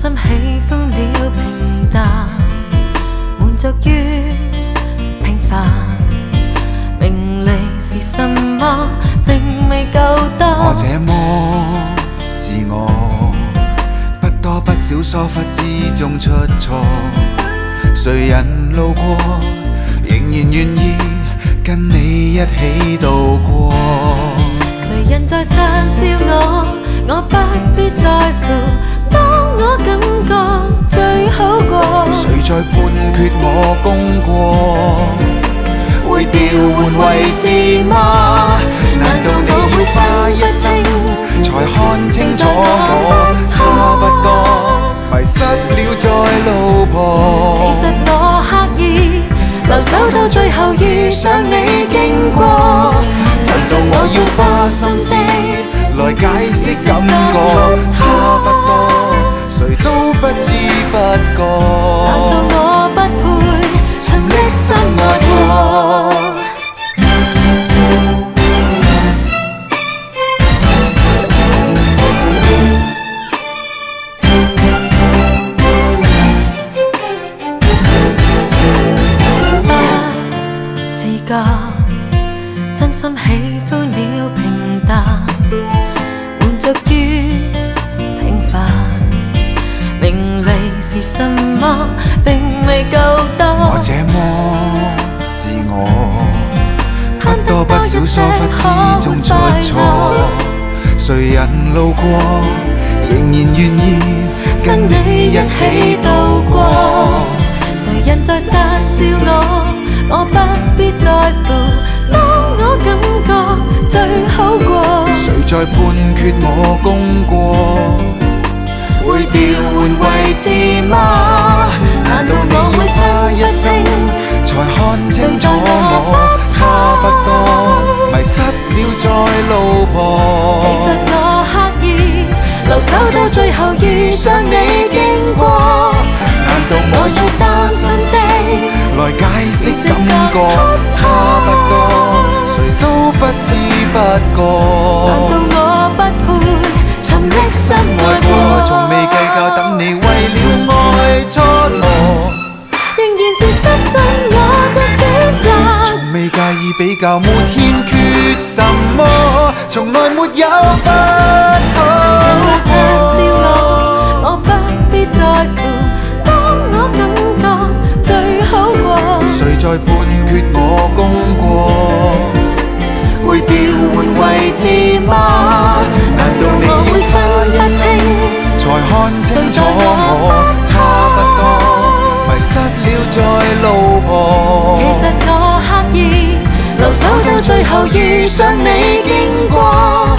心喜歡了平淡，滿足於平凡。名利是什麼，並未夠多。 我這麼自我，不多不少疏忽之中出錯。誰人路過，仍然願意跟你一起度過。 誰人在嘲笑我不必在乎。當我感覺最好過， 誰在判決我功過？會調換位置嗎？難道你要花一生才看清楚我差不多迷失了在路旁？ 其實我刻意留守到最後遇上你經過。 難道我要花心思來解釋感覺差不多？誰都不知不覺。 難道我不配沉溺心愛過？不自覺，真心喜歡了平淡，滿足於平凡。名利是什麼，並未夠多。 我這麼自我，不多不少疏忽之中出錯。誰人路過，仍然願意跟你一起度過。 誰人在嘲笑我不必在乎。當我感覺最好過， 誰在判決我功過？會調換位置嗎？難道你要花一生才看清楚我差不多迷失了在路旁？ 其實我刻意留守到最後遇上你經過。 難道我要花心思來解釋感覺差不多？誰都不知不覺。 難道我不配沉溺心愛過？ 從未計較等你為了愛蹉跎， 仍然是深信我這選擇。 從未介意比較，沒欠缺什麼，從來沒有不可。 誰人在嘲笑我不必在乎。當我感覺最好過， 誰在判決我功過？會調換位置嗎？難道你要花一生才看清楚我差不多迷失了在路旁？ 其實我刻意留守到最後遇上你經過。